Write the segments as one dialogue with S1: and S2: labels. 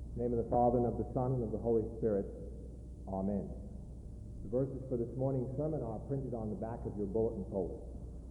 S1: In the name of the Father, and of the Son, and of the Holy Spirit. Amen. The verses for this morning's sermon are printed on the back of your bulletin folder.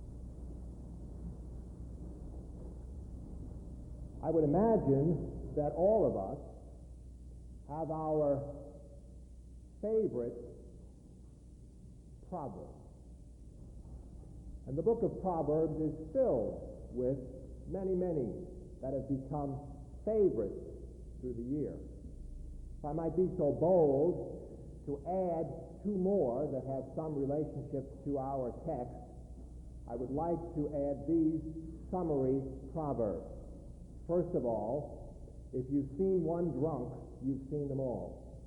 S1: I would imagine that all of us have our favorite proverb. And the book of Proverbs is filled with many that have become favorites through the year. If I might be so bold to add two more that have some relationship to our text, I would like to add these summary proverbs. First of all, if you've seen one drunk, you've seen them all.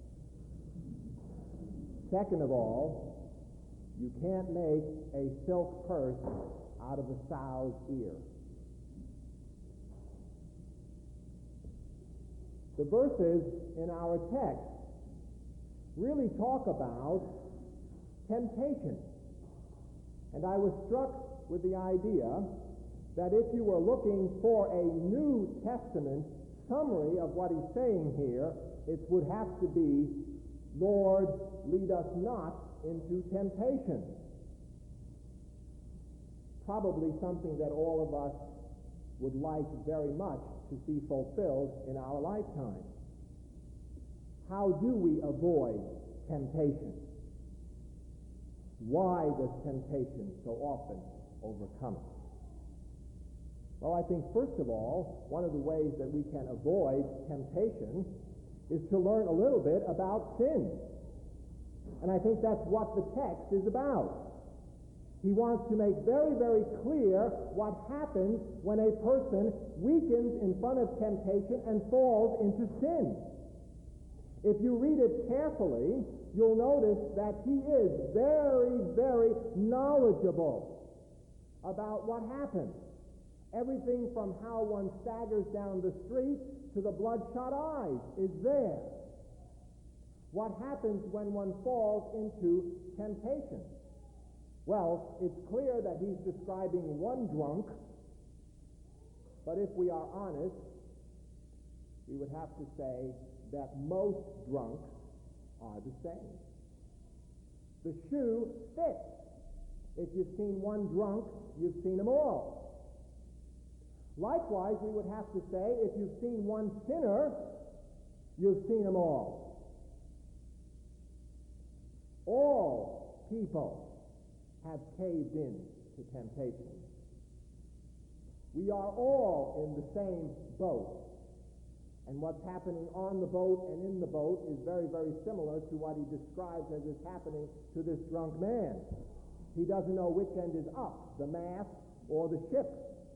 S1: Second of all, you can't make a silk purse out of a sow's ear. The verses in our text really talk about temptation. And I was struck with the idea that if you were looking for a New Testament summary of what he's saying here, it would have to be, Lord, lead us not into temptation. Probably something that all of us would like very much to see fulfilled in our lifetime. How do we avoid temptation? Why does temptation so often overcome us? Well, I think first of all, one of the ways that we can avoid temptation is to learn a little bit about sin. And I think that's what the text is about. He wants to make very clear what happens when a person weakens in front of temptation and falls into sin. If you read it carefully, you'll notice that he is very knowledgeable about what happens. Everything from how one staggers down the street to the bloodshot eyes is there. What happens when one falls into temptation? Well, it's clear that he's describing one drunk, but if we are honest, we would have to say that most drunks are the same. The shoe fits. If you've seen one drunk, you've seen them all. Likewise, we would have to say, if you've seen one sinner, you've seen them all. All people have caved in to temptation. We are all in the same boat. And what's happening on the boat and in the boat is very similar to what he describes as is happening to this drunk man. He doesn't know which end is up, the mast or the ship.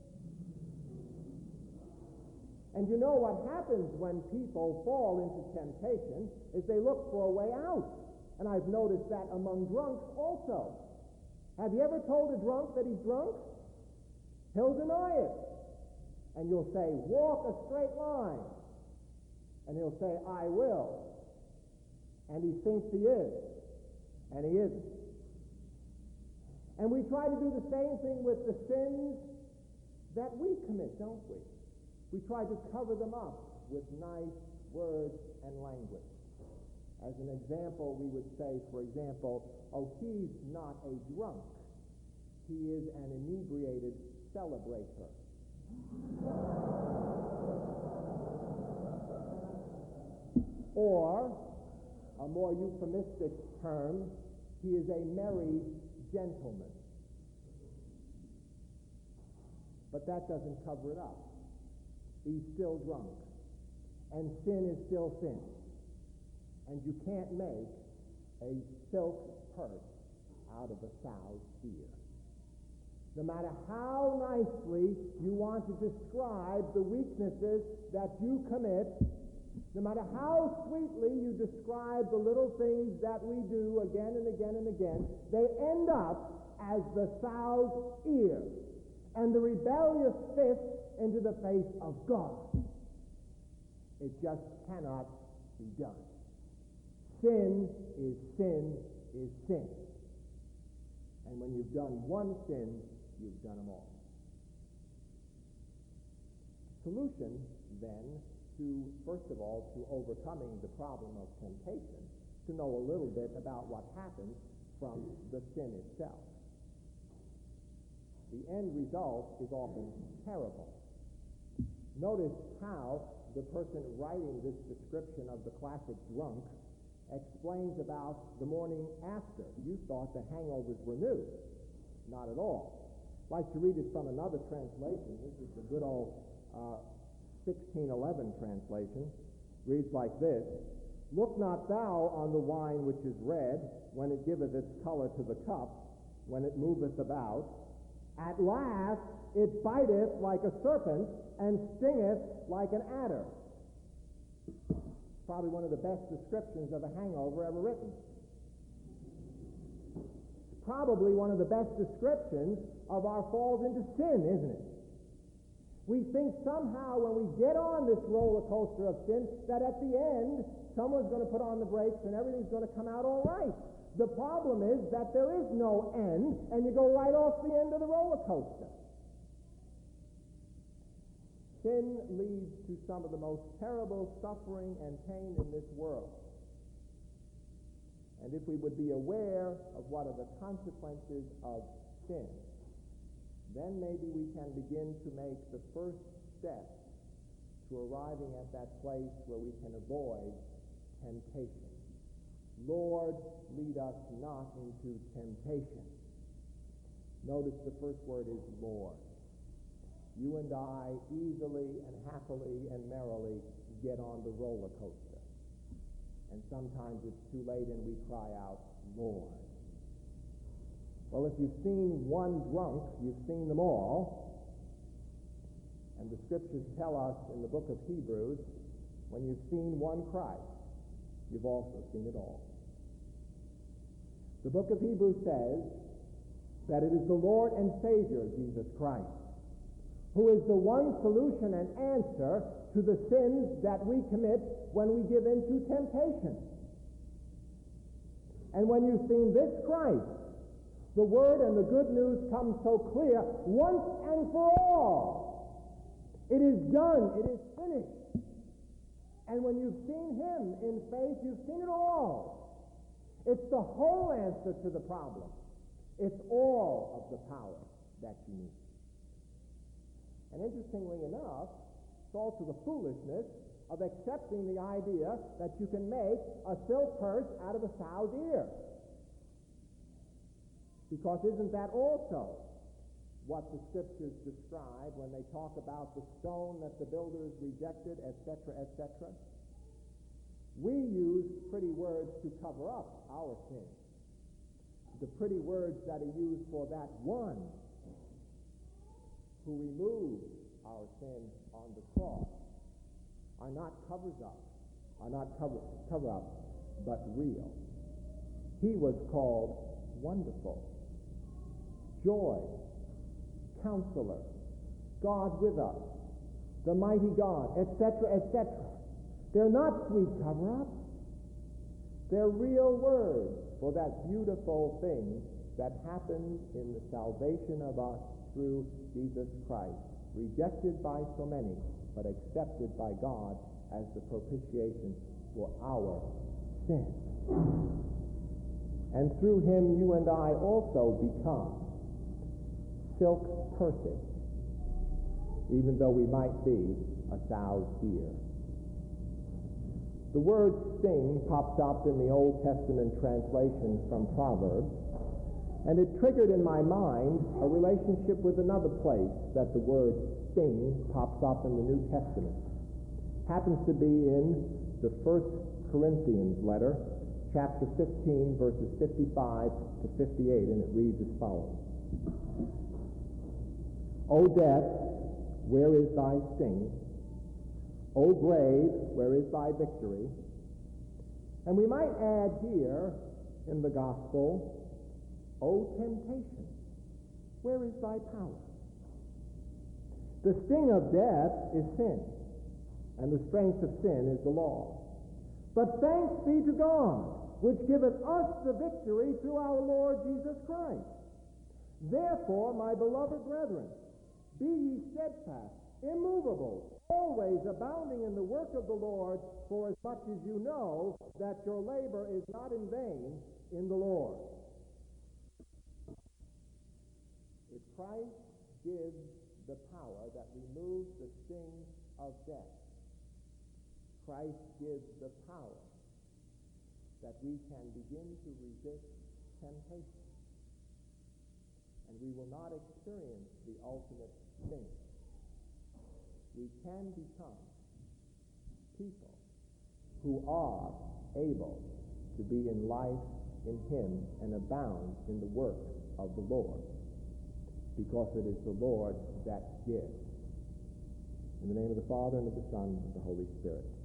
S1: And you know what happens when people fall into temptation is they look for a way out. And I've noticed that among drunks also. Have you ever told a drunk that he's drunk? He'll deny it. And you'll say, walk a straight line. And he'll say, I will. And he thinks he is. And he isn't. And we try to do the same thing with the sins that we commit, don't we? We try to cover them up with nice words and language. As an example, we would say, for example, oh, he's not a drunk. He is an inebriated celebrator. Or, a more euphemistic term, he is a merry gentleman. But that doesn't cover it up. He's still drunk. And sin is still sin. And you can't make a silk purse out of a sow's ear. No matter how nicely you want to describe the weaknesses that you commit, no matter how sweetly you describe the little things that we do again and again, they end up as the sow's ear and the rebellious fist into the face of God. It just cannot be done. Sin is sin is sin. And when you've done one sin, you've done them all. The solution, then, to, first of all, to overcoming the problem of temptation, to know a little bit about what happens from the sin itself. The end result is often terrible. Notice how the person writing this description of the classic drunk explains about the morning after. You thought the hangovers were new. Not at all. I'd like to read it from another translation. This is the good old 1611 translation. Reads like this: "Look not thou on the wine which is red, when it giveth its color to the cup, when it moveth about. At last it biteth like a serpent, and stingeth like an adder." Probably one of the best descriptions of a hangover ever written. Probably one of the best descriptions of our falls into sin, isn't it? We think somehow when we get on this roller coaster of sin that at the end someone's going to put on the brakes and everything's going to come out all right. The problem is that there is no end, and you go right off the end of the roller coaster. Sin leads to some of the most terrible suffering and pain in this world. And if we would be aware of what are the consequences of sin, then maybe we can begin to make the first step to arriving at that place where we can avoid temptation. Lord, lead us not into temptation. Notice the first word is Lord. You and I easily and happily and merrily get on the roller coaster. And sometimes it's too late and we cry out, Lord. Well, if you've seen one drunk, you've seen them all. And the scriptures tell us in the book of Hebrews, when you've seen one Christ, you've also seen it all. The book of Hebrews says that it is the Lord and Savior, Jesus Christ, who is the one solution and answer to the sins that we commit when we give in to temptation. And when you've seen this Christ, the word and the good news come so clear once and for all. It is done. It is finished. And when you've seen him in faith, you've seen it all. It's the whole answer to the problem. It's all of the power that you need. And interestingly enough, it's also the foolishness of accepting the idea that you can make a silk purse out of a sow's ear. Because isn't that also what the scriptures describe when they talk about the stone that the builders rejected, etc., etc.? We use pretty words to cover up our sin. The pretty words that are used for that one who removed our sin on the cross are not cover-up, but real. He was called Wonderful, Joy, Counselor, God with us, the Mighty God, etc., etc. They're not sweet cover-ups. They're real words for that beautiful thing that happens in the salvation of us through Jesus Christ, rejected by so many, but accepted by God as the propitiation for our sin. And through him, you and I also become silk purses, even though we might be a sow's ear. The word sting pops up in the Old Testament translation from Proverbs, and it triggered in my mind a relationship with another place that the word sting pops up in the New Testament. Happens to be in the 1 Corinthians letter, chapter 15, verses 55 to 58, and it reads as follows. O death, where is thy sting? O grave, where is thy victory? And we might add here in the gospel, O temptation, where is thy power? The sting of death is sin, and the strength of sin is the law. But thanks be to God, which giveth us the victory through our Lord Jesus Christ. Therefore, my beloved brethren, be ye steadfast, immovable, always abounding in the work of the Lord, for as much as you know that your labor is not in vain in the Lord. If Christ gives the power that removes the sting of death, Christ gives the power that we can begin to resist temptation. And we will not experience the ultimate sting. We can become people who are able to be in life in him and abound in the work of the Lord, because it is the Lord that gives. In the name of the Father, and of the Son, and of the Holy Spirit.